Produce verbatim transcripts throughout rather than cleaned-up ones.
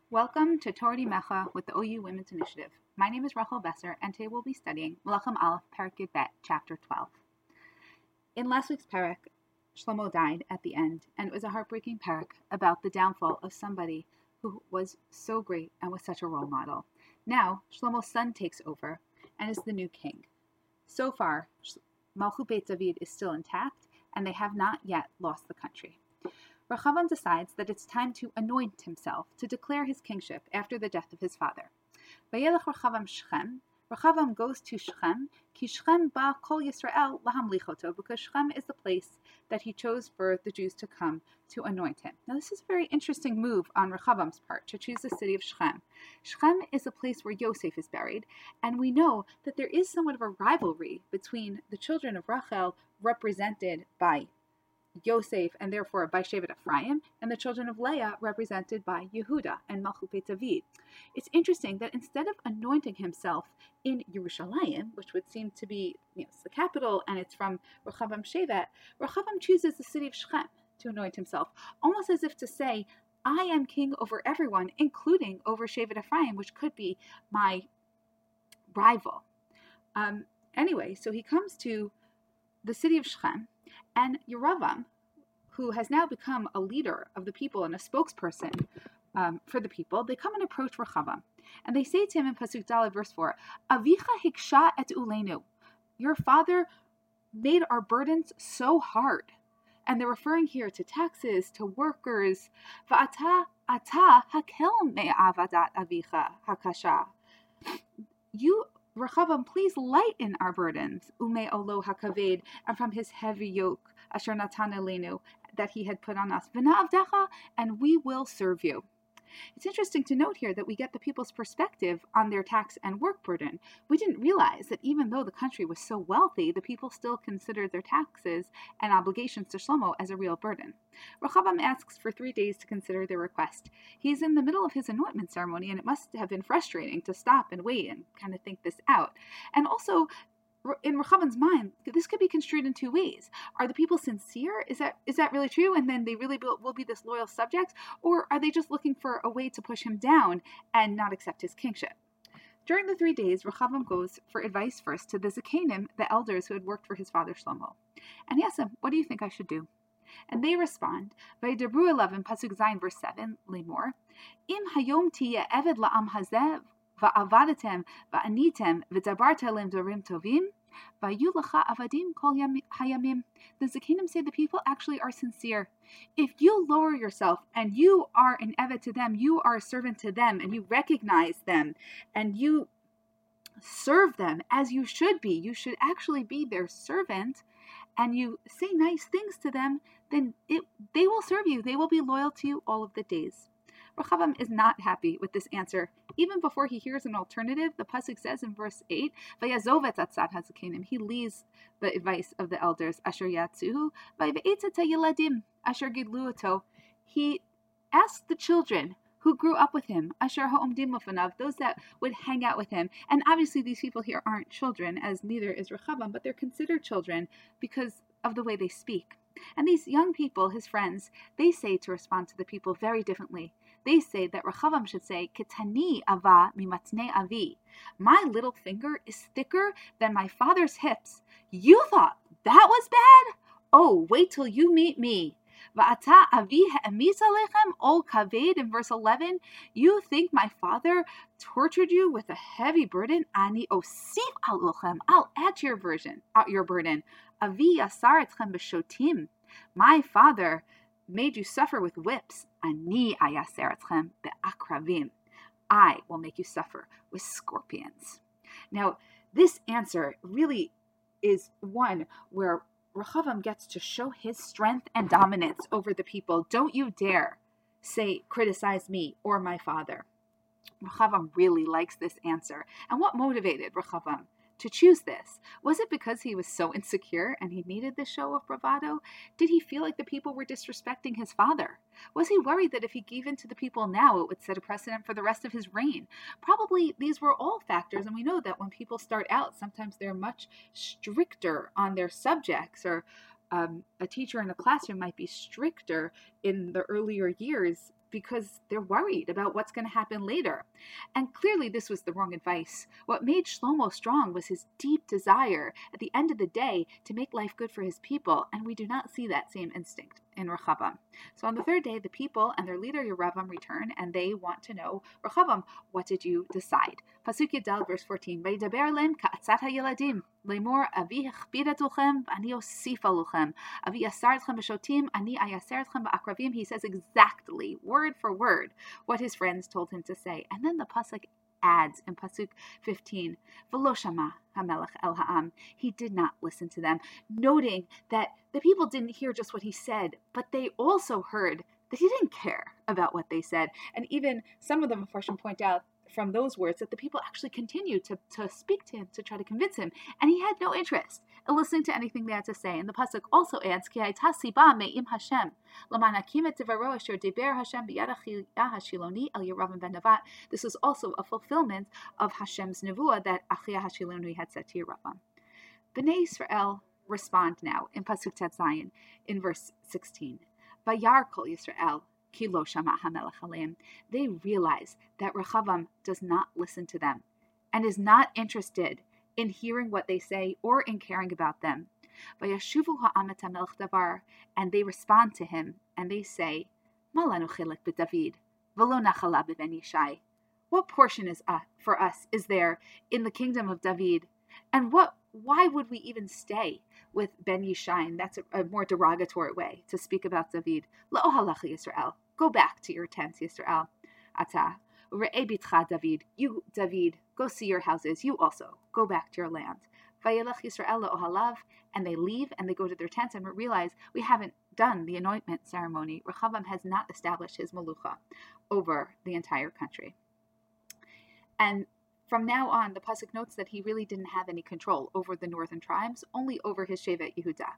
Welcome to Torah Mecha with the O U Women's Initiative. My name is Rachel Besser, and today we'll be studying Melachim Aleph, Perek Yud Bet, Chapter twelve. In last week's Perek, Shlomo died at the end, and it was a heartbreaking Perek about the downfall of somebody who was so great and was such a role model. Now, Shlomo's son takes over and is the new king. So far, Malchut Beit David is still intact, and they have not yet lost the country. Rechavam decides that it's time to anoint himself, to declare his kingship after the death of his father. Vayelech Rechavam Shechem. Rechavam goes to Shechem, ki Shechem ba kol Yisrael lahamlichoto, because Shechem is the place that he chose for the Jews to come to anoint him. Now this is a very interesting move on Rechavam's part, to choose the city of Shechem. Shechem is a place where Yosef is buried, and we know that there is somewhat of a rivalry between the children of Rachel, represented by Yosef, and therefore by Shevet Ephraim, and the children of Leah, represented by Yehuda and Malchut Beit David. It's interesting that instead of anointing himself in Yerushalayim, which would seem to be, you know, it's the capital and it's from Rechavam Shevet, Rechavam chooses the city of Shechem to anoint himself, almost as if to say, I am king over everyone, including over Shevet Ephraim, which could be my rival. Um, anyway, so he comes to the city of Shechem, and Yeravam, who has now become a leader of the people and a spokesperson um, for the people, they come and approach Rechavam. And they say to him in Pasuk Daled, verse four, Avicha hiksha et ulenu. Your father made our burdens so hard. And they're referring here to taxes, to workers. Va'ata ata hakel me'avadat avicha hakasha. You, Rechavam, please lighten our burdens, ume olo hakaved, and from his heavy yoke, asher natan elenu, that he had put on us, v'na'avdecha, and we will serve you. It's interesting to note here that we get the people's perspective on their tax and work burden. We didn't realize that even though the country was so wealthy, the people still considered their taxes and obligations to Shlomo as a real burden. Rechavam asks for three days to consider their request. He's in the middle of his anointment ceremony, and it must have been frustrating to stop and wait and kind of think this out. And also, in Rechavam's mind, this could be construed in two ways. Are the people sincere? Is that is that really true? And then they really will be this loyal subject? Or are they just looking for a way to push him down and not accept his kingship? During the three days, Rechavam goes for advice first to the Zakanim, the elders who had worked for his father Shlomo. And he asks them, what do you think I should do? And they respond, Vayidabru eleven, Pasuk Zayin, verse seven, Limor, Im hayom tiyeh eved la'am hazeh, va'avadatem, va'anitem, v'dabartelem dorim tovim, va'yu lecha avadim kol hayamim. The Zakanim say the people actually are sincere. If you lower yourself and you are an eved to them, you are a servant to them, and you recognize them, and you serve them as you should be, you should actually be their servant, and you say nice things to them, then it, they will serve you. They will be loyal to you all of the days. Rechavam is not happy with this answer. Even before he hears an alternative, the pasuk says in verse eight, "Vayazov et atzat hazakanim." He leaves the advice of the elders, asher yatzuhu, vayve'etzat hayeladim, asher gidlu oto. He asked the children who grew up with him, asher ha'omdim lefanav, those that would hang out with him. And obviously these people here aren't children, as neither is Rechavam, but they're considered children because of the way they speak. And these young people, his friends, they say to respond to the people very differently. They say that Rechavam should say, Ketani ava mimatne avi. My little finger is thicker than my father's hips. You thought that was bad? Oh, wait till you meet me. Va'ata avi ha'emis alechem ol kaved, in verse eleven. You think my father tortured you with a heavy burden? Ani osif alechem. I'll add to your version, out your burden. Avi yasar etchem b'shotim. My father made you suffer with whips. Ani ayaser etchem be'akravim. I will make you suffer with scorpions. Now, this answer really is one where Rechavam gets to show his strength and dominance over the people. Don't you dare say, criticize me or my father. Rechavam really likes this answer. And what motivated Rechavam to choose this? Was it because he was so insecure and he needed this show of bravado? Did he feel like the people were disrespecting his father? Was he worried that if he gave in to the people now, it would set a precedent for the rest of his reign? Probably these were all factors, and we know that when people start out, sometimes they're much stricter on their subjects, or um, a teacher in a classroom might be stricter in the earlier years because they're worried about what's going to happen later. And clearly this was the wrong advice. What made Shlomo strong was his deep desire at the end of the day to make life good for his people, and we do not see that same instinct in Rechavam. So on the third day, the people and their leader Yeravam return, and they want to know, Rechavam, what did you decide? Pasuk Yudal, verse fourteen, Vaydaber lehem ka'atzat hayeladim, lemor avi hechbid etulchem, ani osif aluchem, avi yasar etchem b'shotim, ani ayaser etchem ba'akravim. He says exactly, word for word, what his friends told him to say. And then the pasuk adds in pasuk fifteen, V'lo shama hamelech el ha'am. He did not listen to them, noting that the people didn't hear just what he said, but they also heard that he didn't care about what they said. And even some of the Mefarshim point out from those words that the people actually continued to, to speak to him, to try to convince him, and he had no interest in listening to anything they had to say. And the pasuk also adds, Ki hayta siba me'im Hashem, l'man hakim et devaro asher diber Hashem b'yad Achiyah Hashiloni el Yeravam ben Nevat. This is also a fulfillment of Hashem's nevuah that Achiyah Hashiloni had said to Yeravam. Bnei Yisrael respond now in pasuk Tet Zayin in verse sixteen. Vayar kol Yisrael. They realize that Rechavam does not listen to them and is not interested in hearing what they say or in caring about them. And they respond to him and they say, What portion is uh, for us is there in the kingdom of David? And what? Why would we even stay with Ben Yishai? That's a, a more derogatory way to speak about David. La'ohalach Yisrael. Go back to your tents, Yisrael. Ata. Re'e bitcha David. You, David, go see your houses. You also go back to your land. Vayelech Yisrael la'ohalav. And they leave and they go to their tents and realize we haven't done the anointment ceremony. Rechavam has not established his malucha over the entire country. And from now on, the pasuk notes that he really didn't have any control over the northern tribes, only over his Shevet Yehuda.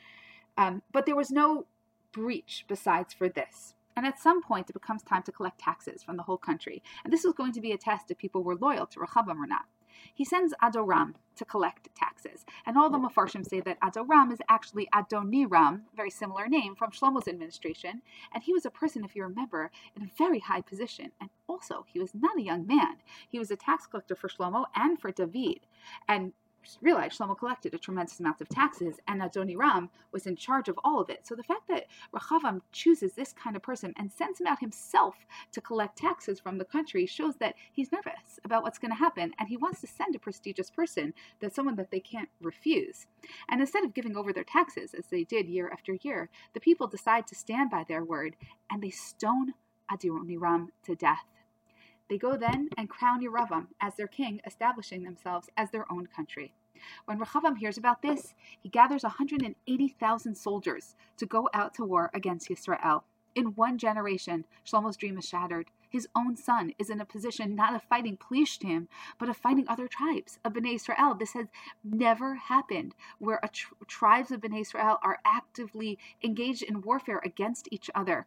Um, but there was no breach besides for this. And at some point, it becomes time to collect taxes from the whole country. And this was going to be a test if people were loyal to Rechavam or not. He sends Adoram to collect taxes. And all the Mefarshim say that Adoram is actually Adoniram, very similar name, from Shlomo's administration. And he was a person, if you remember, in a very high position. And also, he was not a young man. He was a tax collector for Shlomo and for David. And realized Shlomo collected a tremendous amount of taxes, and Adoniram was in charge of all of it. So the fact that Rechavam chooses this kind of person and sends him out himself to collect taxes from the country shows that he's nervous about what's going to happen, and he wants to send a prestigious person, that's someone that they can't refuse. And instead of giving over their taxes, as they did year after year, the people decide to stand by their word, and they stone Adoniram to death. They go then and crown Yeravam as their king, establishing themselves as their own country. When Rechavam hears about this, he gathers one hundred eighty thousand soldiers to go out to war against Yisrael. In one generation, Shlomo's dream is shattered. His own son is in a position not of fighting Plishtim, but of fighting other tribes of Bnei Israel. This has never happened, where a tr- tribes of Bnei Israel are actively engaged in warfare against each other.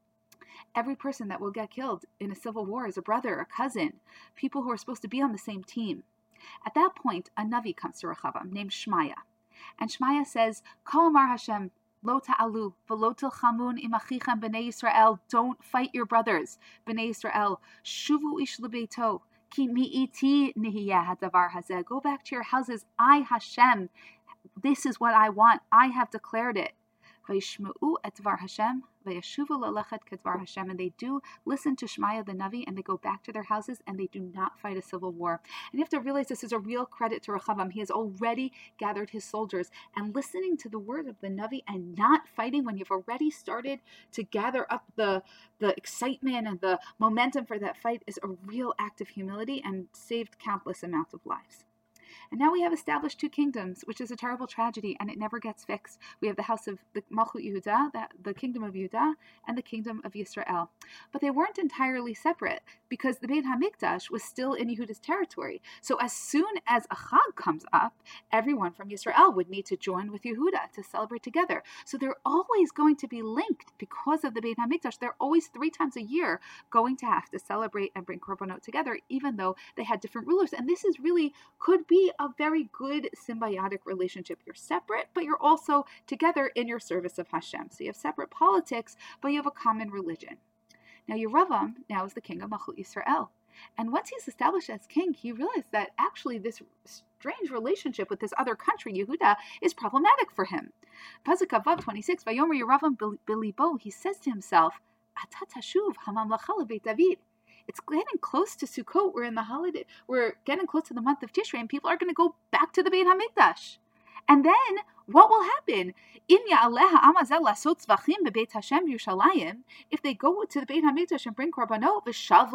Every person that will get killed in a civil war is a brother, a cousin, people who are supposed to be on the same team. At that point, a Navi comes to Rechavam named Shmaya. And Shmaya says, Ko amar Hashem, lo ta'alu, v'lo tilchamun im achichem b'nei Yisrael. Don't fight your brothers, b'nei Yisrael. Shuvu ish lebeito, ki mi'iti nihiyah hadavar hazeh. Go back to your houses. I, Hashem, this is what I want. I have declared it. Vayishma'u et dvar Hashem, vayashuvu lalechet kedvar Hashem. And they do listen to Shmaya the Navi, and they go back to their houses, and they do not fight a civil war. And you have to realize this is a real credit to Rechavam. He has already gathered his soldiers, and listening to the word of the Navi and not fighting when you've already started to gather up the, the excitement and the momentum for that fight is a real act of humility and saved countless amounts of lives. And now we have established two kingdoms, which is a terrible tragedy, and it never gets fixed. We have the house of the Malchut Yehuda, the, the kingdom of Yehuda, and the kingdom of Yisrael. But they weren't entirely separate, because the Beit HaMikdash was still in Yehuda's territory. So as soon as a Chag comes up, everyone from Yisrael would need to join with Yehuda to celebrate together. So they're always going to be linked because of the Beit HaMikdash. They're always three times a year going to have to celebrate and bring korbanot together, even though they had different rulers. And this is really, could be a very good symbiotic relationship. You're separate, but you're also together in your service of Hashem. So you have separate politics, but you have a common religion. Now Yeravam now is the king of Malchut Yisrael. And once he's established as king, he realized that actually this strange relationship with this other country, Yehuda, is problematic for him. Pasuk Vav twenty-six, Vayomer Yeravam bilibo, he says to himself, Ata tashuv hamamlacha lebeit David. It's getting close to Sukkot. We're in the holiday. We're getting close to the month of Tishrei, and people are going to go back to the Beit HaMikdash. And then what will happen? If they go to the Beit HaMikdash and bring korbanot,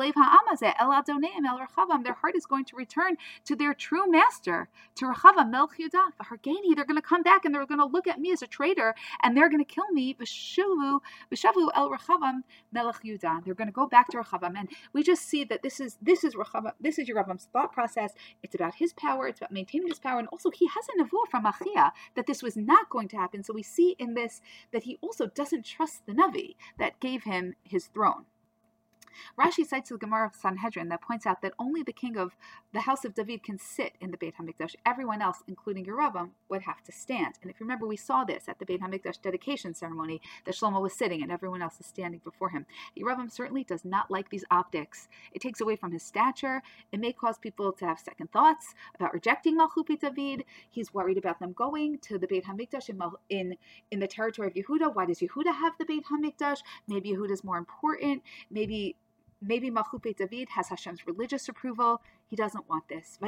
their heart is going to return to their true master, to Rechavam Melech Yehuda. They're going to come back and they're going to look at me as a traitor, and they're going to kill me. V'shavu el Rechavam Melech Yehuda. They're going to go back to Rechavam, and we just see that this is this is Rechavam, this is Yeravam's thought process. It's about his power. It's about maintaining his power, and also he has a nevuah from Achia that this was not going to happen. So we see in this that he also doesn't trust the Navi that gave him his throne. Rashi cites the Gemara of Sanhedrin that points out that only the king of the house of David can sit in the Beit HaMikdash. Everyone else, including Yeravam, would have to stand. And if you remember, we saw this at the Beit HaMikdash dedication ceremony, that Shlomo was sitting and everyone else is standing before him. Yeravam certainly does not like these optics. It takes away from his stature. It may cause people to have second thoughts about rejecting Malchut Beit David. He's worried about them going to the Beit HaMikdash in, in, in the territory of Yehuda. Why does Yehuda have the Beit HaMikdash? Maybe Yehuda is more important. Maybe Maybe Malchut Beit David has Hashem's religious approval. He doesn't want this.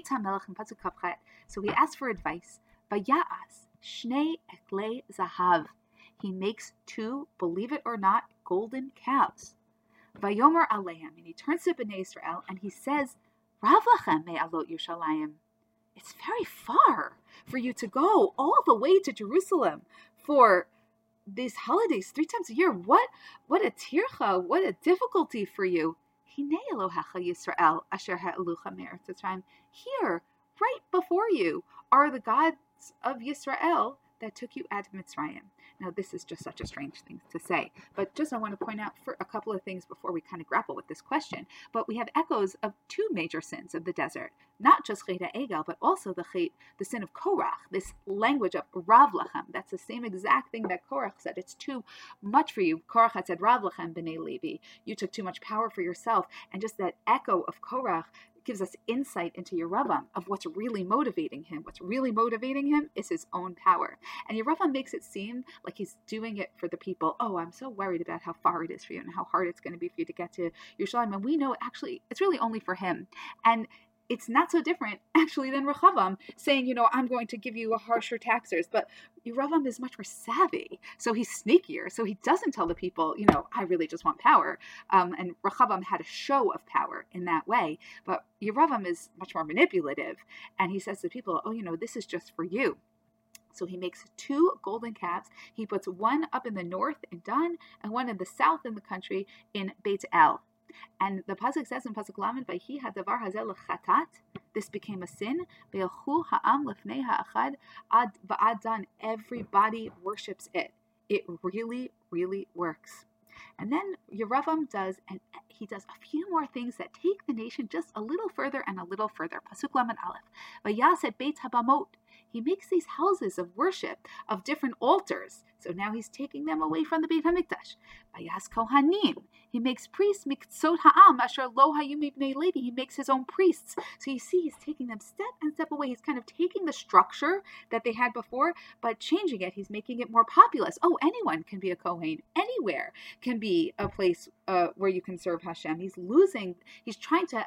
So he asks for advice. Vaya'as shnei eklei zahav. He makes two, believe it or not, golden cows. Vayomer aleim. And he turns to Bnei Israel and he says, Rav lachem me'alot Yerushalayim. It's very far for you to go all the way to Jerusalem for these holidays three times a year. What what a tircha, what a difficulty for you. Hinei Elohecha Yisrael asher ha'elucha me'eretz Mitzrayim. Here, right before you, are the gods of Yisrael that took you out of Mitzrayim. Now, this is just such a strange thing to say, but just I want to point out for a couple of things before we kind of grapple with this question. But we have echoes of two major sins of the desert, not just Chet HaEgel, but also the Chet, the sin of Korach, this language of Rav Lachem. That's the same exact thing that Korach said. It's too much for you. Korach had said, Rav Lachem b'nei Levi. You took too much power for yourself. And just that echo of Korach gives us insight into Yeravam of what's really motivating him. What's really motivating him is his own power. And Yeravam makes it seem like he's doing it for the people. Oh, I'm so worried about how far it is for you and how hard it's going to be for you to get to Yerushalayim. And we know actually it's really only for him. And it's not so different, actually, than Rechavam saying, you know, I'm going to give you a harsher taxers. But Yeravam is much more savvy, so he's sneakier. So he doesn't tell the people, you know, I really just want power. Um, and Rechavam had a show of power in that way. But Yeravam is much more manipulative. And he says to people, oh, you know, this is just for you. So he makes two golden calves. He puts one up in the north in Dan and one in the south in the country in Beit El. And the pasuk says in pasuk lamed, "Vayhi hadavar hazel lechatat." This became a sin. Ve'ilchu ha'am lefnei ha'achad ad va'ad dan. Everybody worships it. It really, really works. And then Yeravam does, and he does a few more things that take the nation just a little further and a little further. Pasuk lamed aleph. Vayased beit habamot. He makes these houses of worship of different altars. So now he's taking them away from the Beit HaMikdash. Vayas kohanim. He makes priests, miktsot ha'am, asher lo hayu mibnei Levi. He makes his own priests. So you see, he's taking them step and step away. He's kind of taking the structure that they had before, but changing it. He's making it more populous. Oh, anyone can be a Kohen. Anywhere can be a place uh, where you can serve Hashem. He's losing, he's trying to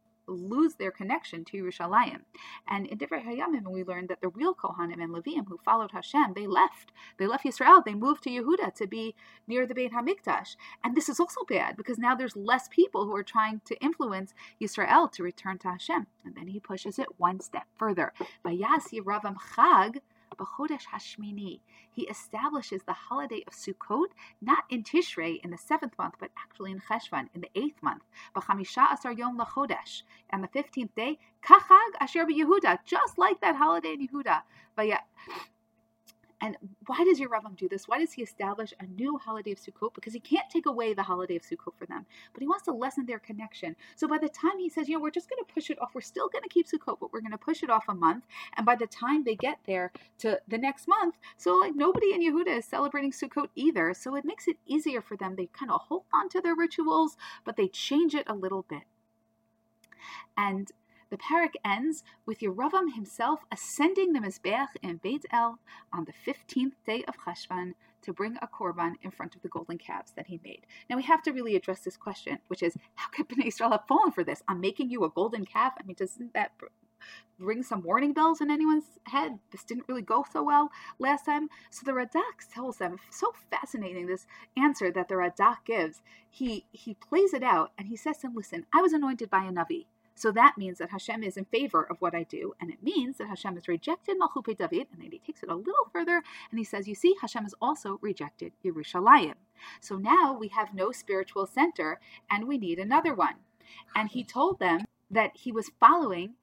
lose their connection to Yerushalayim. And in Divrei Hayamim, we learned that the real Kohanim and Leviim who followed Hashem, they left. They left Yisrael. They moved to Yehuda to be near the Beit HaMikdash. And this is also bad because now there's less people who are trying to influence Yisrael to return to Hashem. And then he pushes it one step further. Vayas Yeravam Chag B'chodesh Hashmini. He establishes the holiday of Sukkot not in Tishrei in the seventh month, but actually in Cheshvan in the eighth month. B'chamisha asar yom lachodesh, and the fifteenth day, Kachag asher b'Yehuda, just like that holiday in Yehuda. And why does Yeravam do this? Why does he establish a new holiday of Sukkot? Because he can't take away the holiday of Sukkot for them, but he wants to lessen their connection. So by the time he says, you know, we're just going to push it off, we're still going to keep Sukkot, but we're going to push it off a month. And by the time they get there to the next month, so like nobody in Yehuda is celebrating Sukkot either. So it makes it easier for them. They kind of hold on to their rituals, but they change it a little bit. And the parak ends with Yeravam himself ascending the Mizbeach in Beit El on the fifteenth day of Cheshvan to bring a korban in front of the golden calves that he made. Now we have to really address this question, which is, how could Bnei Israel have fallen for this? I'm making you a golden calf. I mean, doesn't that ring some warning bells in anyone's head? This didn't really go so well last time. So the Radak tells them, so fascinating, this answer that the Radak gives. He, he plays it out and he says to them, listen, I was anointed by a Navi. So that means that Hashem is in favor of what I do, and it means that Hashem has rejected Malchut David, and then he takes it a little further, and he says, you see, Hashem has also rejected Yerushalayim. So now we have no spiritual center, and we need another one. And he told them that he was following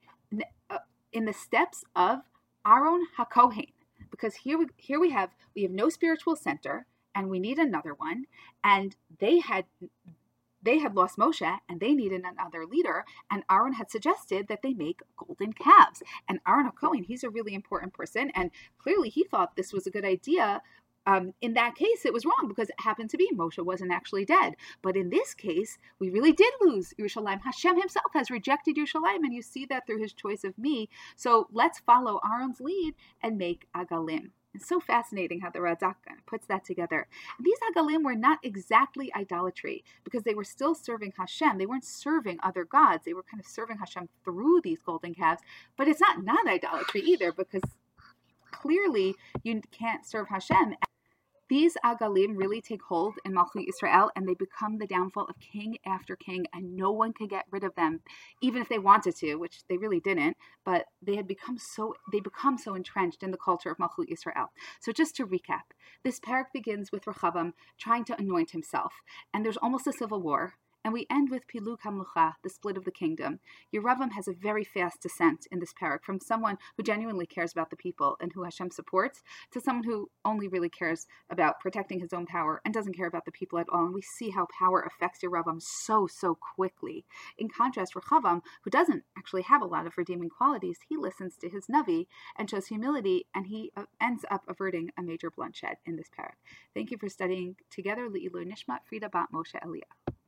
in the steps of Aaron HaKohen, because here we, here we have, we have no spiritual center, and we need another one, and they had... They had lost Moshe and they needed another leader, and Aaron had suggested that they make golden calves. And Aaron HaKohen, he's a really important person, and clearly he thought this was a good idea. Um, in that case, it was wrong because it happened to be Moshe wasn't actually dead. But in this case, we really did lose Yerushalayim. Hashem himself has rejected Yerushalayim, and you see that through his choice of me. So let's follow Aaron's lead and make Agalim. It's so fascinating how the Radak puts that together. These Agalim were not exactly idolatry because they were still serving Hashem. They weren't serving other gods. They were kind of serving Hashem through these golden calves. But it's not not idolatry either, because clearly you can't serve Hashem. These Agalim really take hold in Malchut Yisrael, and they become the downfall of king after king, and no one can get rid of them, even if they wanted to, which they really didn't. But they had become so they become so entrenched in the culture of Malchut Yisrael. So just to recap, this parak begins with Rechavam trying to anoint himself, and there's almost a civil war. And we end with Piluk HaMlucha, the split of the kingdom. Yeravam has a very fast descent in this parak, from someone who genuinely cares about the people and who Hashem supports, to someone who only really cares about protecting his own power and doesn't care about the people at all. And we see how power affects Yeravam so, so quickly. In contrast, Rechavam, who doesn't actually have a lot of redeeming qualities, he listens to his Navi and shows humility, and he ends up averting a major bloodshed in this parak. Thank you for studying together. Le'ilu Nishmat Frida Bat Moshe Eliyahu.